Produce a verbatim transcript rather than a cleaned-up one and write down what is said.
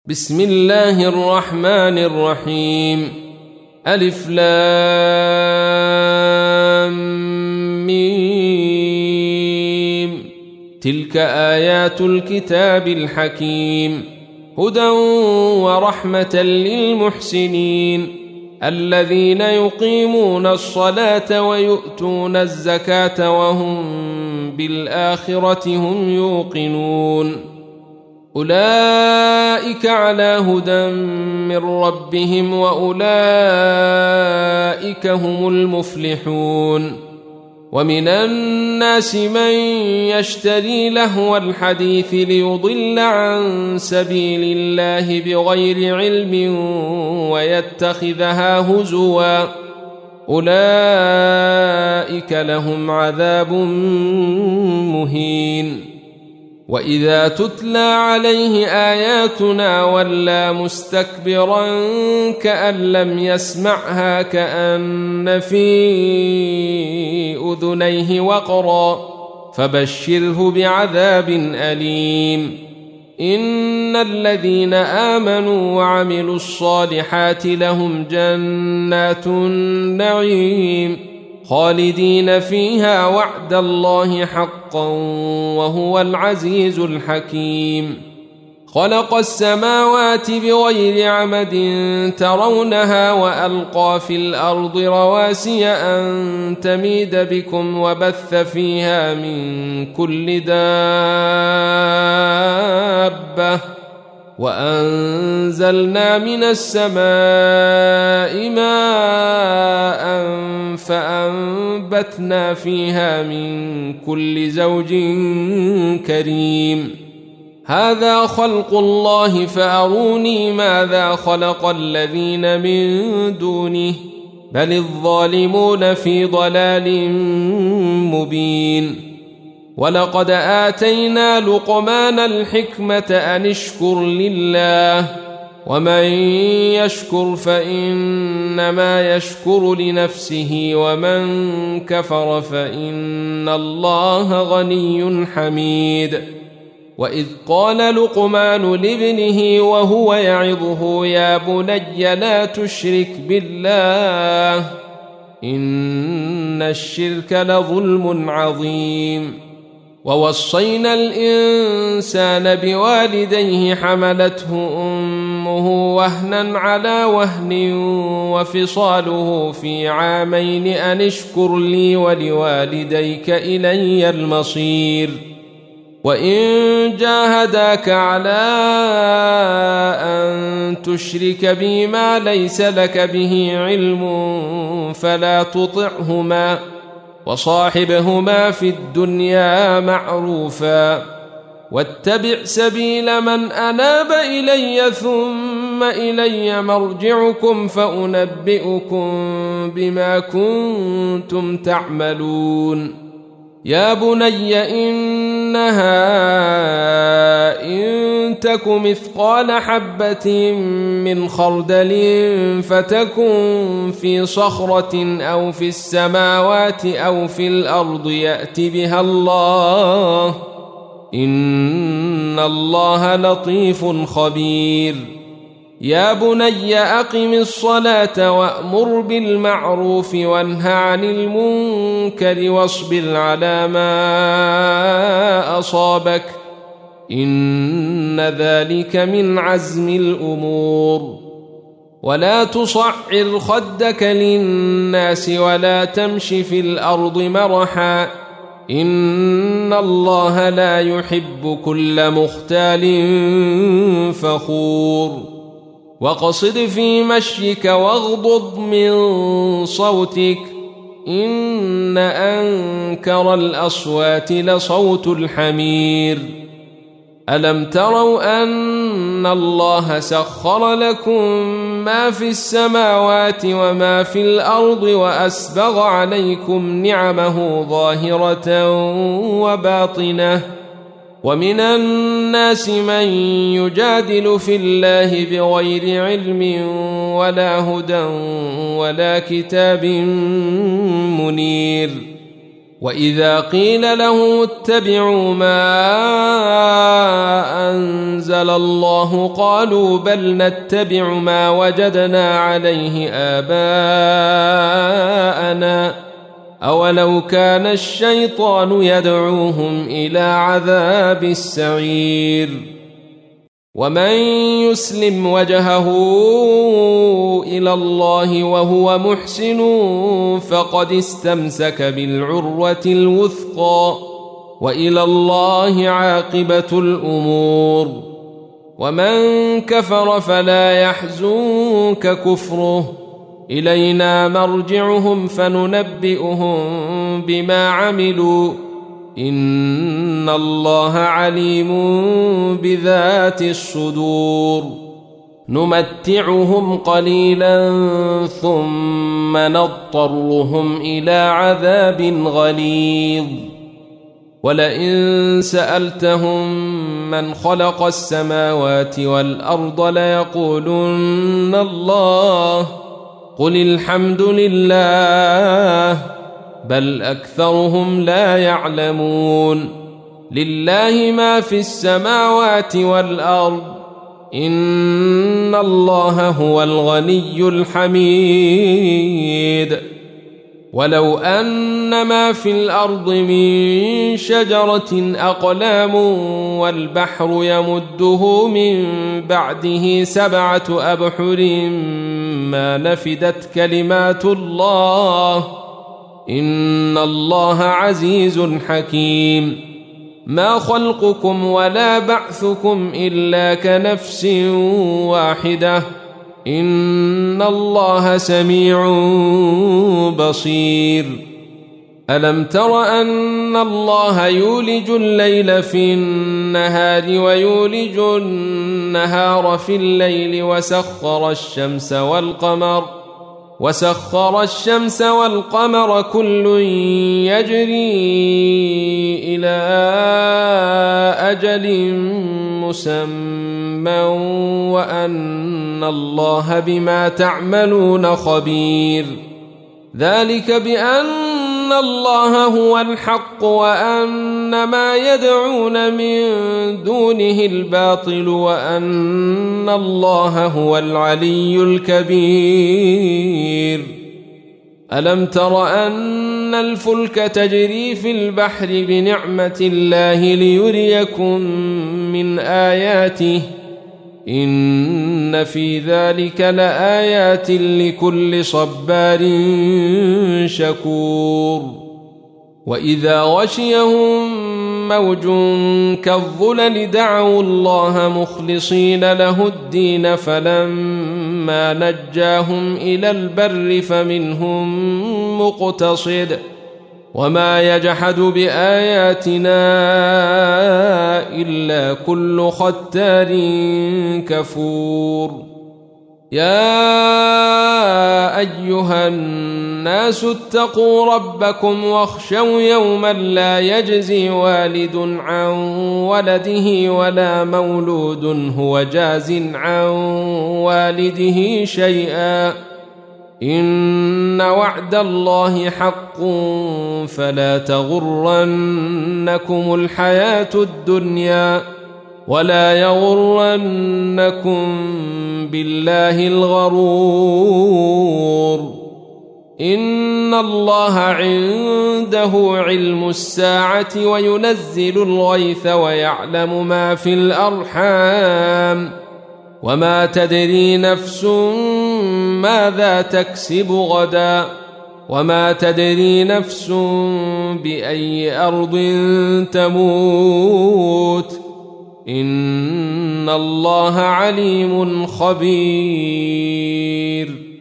بسم الله الرحمن الرحيم. ألف لام ميم. تلك آيات الكتاب الحكيم، هدى ورحمة للمحسنين الذين يقيمون الصلاة ويؤتون الزكاة وهم بالآخرة هم يوقنون. أولئك على هدى من ربهم وأولئك هم المفلحون. ومن الناس من يشتري لهو الحديث ليضل عن سبيل الله بغير علم ويتخذها هزوا، أولئك لهم عذاب مهين. وإذا تتلى عليه آياتنا ولى مستكبرا كأن لم يسمعها كأن في أذنيه وقرا، فبشره بعذاب أليم. إن الذين آمنوا وعملوا الصالحات لهم جنات النعيم خالدين فيها وعد الله حقا وهو العزيز الحكيم. خلق السماوات بغير عمد ترونها وألقى في الأرض رواسي أن تميد بكم وبث فيها من كل دابة، وأنزلنا من السماء ماء فأنبتنا فيها من كل زوج كريم. هذا خلق الله فأروني ماذا خلق الذين من دونه بل الظالمون في ضلال مبين. ولقد آتينا لقمان الحكمة أن اشكر لله، ومن يشكر فإنما يشكر لنفسه ومن كفر فإن الله غني حميد. وإذ قال لقمان لابنه وهو يعظه يا بني لا تشرك بالله إن الشرك لظلم عظيم. ووصينا الإنسان بوالديه حملته أمه وهنا على وهن وفصاله في عامين أن اشكر لي ولوالديك إلي المصير. وإن جاهداك على أن تشرك بي ما ليس لك به علم فلا تطعهما وصاحبهما في الدنيا معروفا، واتبع سبيل من أناب إلي ثم إلي مرجعكم فأنبئكم بما كنتم تعملون. يا بني إنها إن تك مثقال حبة من خردل فتكن في صخرة أو في السماوات أو في الأرض يأت بها الله إن الله لطيف خبير. يا بني أقم الصلاة وأمر بالمعروف وانه عن المنكر واصبر على ما أصابك إن ذلك من عزم الأمور. ولا تصعر خدك للناس ولا تمش في الأرض مرحا إن الله لا يحب كل مختال فخور. وقصد في مشيك واغضض من صوتك إن أنكر الأصوات لصوت الحمير. ألم تروا أن الله سخر لكم ما في السماوات وما في الأرض وأسبغ عليكم نعمه ظاهرة وباطنة؟ ومن الناس من يجادل في الله بغير علم ولا هدى ولا كتاب منير. وإذا قيل له اتبعوا ما أنزل الله قالوا بل نتبع ما وجدنا عليه آباءنا أولو كان الشيطان يدعوهم إلى عذاب السعير ومن يسلم وجهه إلى الله وهو محسن فقد استمسك بالعروة الوثقى وإلى الله عاقبة الأمور ومن كفر فلا يحزنك كفره إلينا مرجعهم فننبئهم بما عملوا إن الله عليم بذات الصدور نمتعهم قليلا ثم نضطرهم إلى عذاب غليظ ولئن سألتهم من خلق السماوات والأرض ليقولن الله قل الحمد لله بل أكثرهم لا يعلمون لله ما في السماوات والأرض إن الله هو الغني الحميد ولو أن ما في الأرض من شجرة أقلام والبحر يمده من بعده سبعة أبحر ما نفدت كلمات الله إن الله عزيز حكيم ما خلقكم ولا بعثكم إلا كنفس واحدة إن الله سميع بصير ألم تر أن الله يولج الليل في النهار ويولج النهار في الليل وسخر الشمس والقمر وسخر الشمس والقمر كل يجري إلى أجل مسمى وأن الله بما تعملون خبير ذلك بأن الله هو الحق وأن ما يدعون من دونه الباطل وأن الله هو العلي الكبير ألم تر أن الفلك تجري في البحر بنعمة الله ليريكم من آياته إن في ذلك لآيات لكل صبار شكور وإذا غشيهم موج كالظلل دعوا الله مخلصين له الدين فلما نجاهم إلى البر فمنهم مقتصد وما يجحد بآياتنا إلا كل ختار كفور يا أيها الناس اتقوا ربكم واخشوا يوما لا يجزي والد عن ولده ولا مولود هو جاز عن والده شيئا إن وعد الله حق فلا تغرنكم الحياة الدنيا ولا يغرنكم بالله الغرور إن الله عنده علم الساعة وينزل الغيث ويعلم ما في الأرحام وما تدري نفس ماذا تكسب غدا وما تدري نفس بأي أرض تموت إن الله عليم خبير